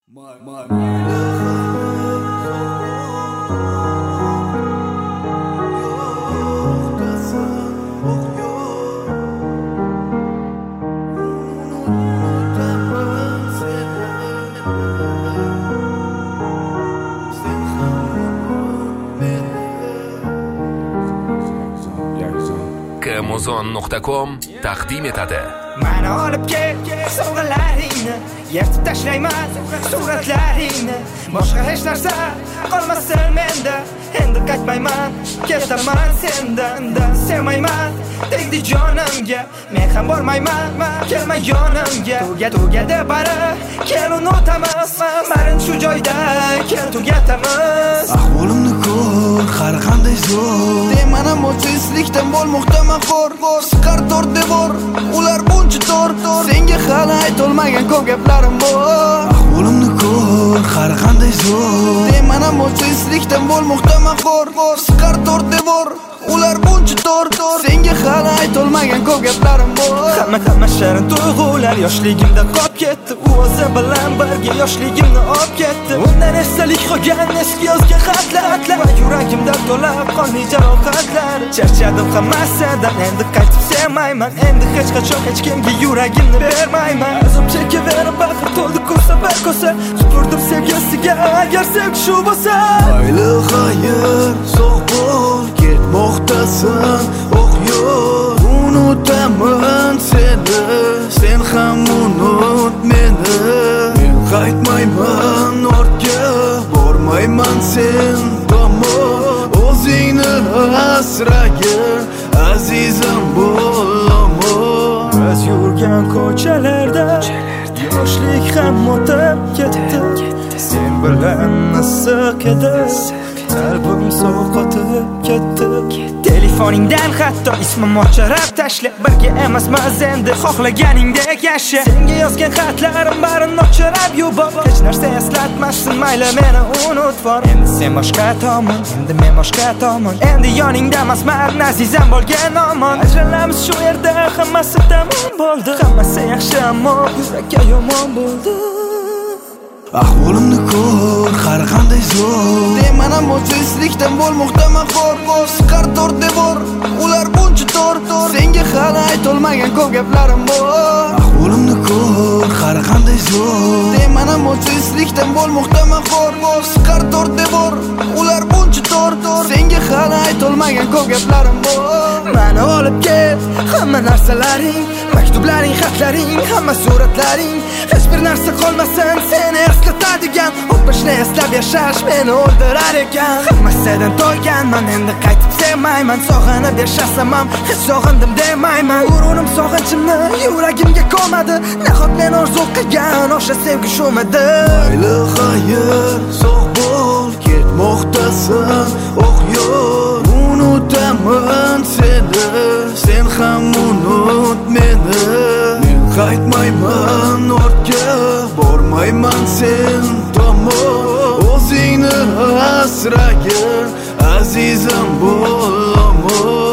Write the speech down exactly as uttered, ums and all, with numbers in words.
amazon nuqta com taqdim etadi. Mani olib kel, sovg'alaringni yirtib tashlayman suratlaringni. Boshqa hech narsa qolmasin menda. Endi qaytmayman, ketaman sendan. Sevmayman, tegdi jonimga. Men ham bormayman, kelma yonimga. Tuga tugadi bari, kel unutamiz. Marin shu joyda, kel tugatamiz. Ahvolimni ko'r, har qanday zo'r. De mana mo'jizlikdan bo'lmoqda maqor. Siqar tor devor, ular buncha tor. Senga hali aytolmagan ko'p gaplarim bor. Ahvolimni ko'r, har qanday zo'r. De mana mo'jizlikdan bo'lmoqda maqor. Siqar tor devor, ular buncha tor. Senga hali aytolmagan ko'p gaplarim bor. Hamma hamma sharin tuyg'ular yoshligimda qolib ketdi. U o'zi bilan birga yoshligimni olib ketdi. Undan esdalik qolgan eski yozgan xatlar va yuragimda to'la qonli jarohatlar. Charchadim hammasidan, endi qaytib sevmayman. Endi hech qachon hech kimga yuragimni bermayman. Azim chekaverib baxil to'ldi ko'sa bir ko'sa. Supurdim sevgisiga agar sevgi shu bo'lsa. Mayli xayr, sog' bo'l, ketmoqdasan, o'q yo'q. Unutaman seni, sen ham unut meni. Men qaytmayman ortga, bormayman sen tomon. O'zingni asragin, azizim bo'laman. Biz yurgan ko'chalarda yoshlik ham o'tib ketdi. Sen bilan issiq edi, qalbim sovuqotib ketdi. Telefoningdan hatto ismim o'chirib tashla. Birga emasmiz endi, xohlaganingdek yasha. Senga yozgan xatlarim barini o'chirib yubor. Hech narsa eslatmasin, mayli meni unut for. Endi sen boshqa tomon, endi men boshqa tomon. Endi yoningda emasman, azizam bo'lgan omon. Ajralamiz shu yerda, hammasi tamom bo'ldi. Hammasi yaxshi, ammo yurakka yomon bo'ldi. Ahvolimni ko'r, har qanday zo'r. De mana mo'jizlikdan bo'lmoqda maqor. Siqar tor devor, ular buncha tor. Senga hali aytolmagan ko'p gaplarim bor. Ahvolimni ko'r, har qanday zo'r. De mana mo'jizlikdan bo'lmoqda maqor. Siqar tor devor, ular buncha tor. Senga hali aytolmagan ko'p gaplarim bor. Mani olib kel, hamma narsalaring, maktublaring, xatlaring, hamma suratlaring. Hech bir narsa qolmasin seni eslatadigan. O'tmishni eslab yashash meni o'ldirar ekan. Hammasidan to'yganman, endi qaytib sevmayman. Sog'inib yashasam ham hech sog'indim demayman. Urunim sog'inchimni yuragimga ko'madi. Nahot men orzu qilgan o'sha sevgi shumidi? Mayli xayr, sog' bo'l, ketmoqdasan, o'q yo'q. Unutaman seni, sen ham unut meni. Men qaytmayman ortga, bormayman sen tomon. O'zingni asragin, azizim bo'laman.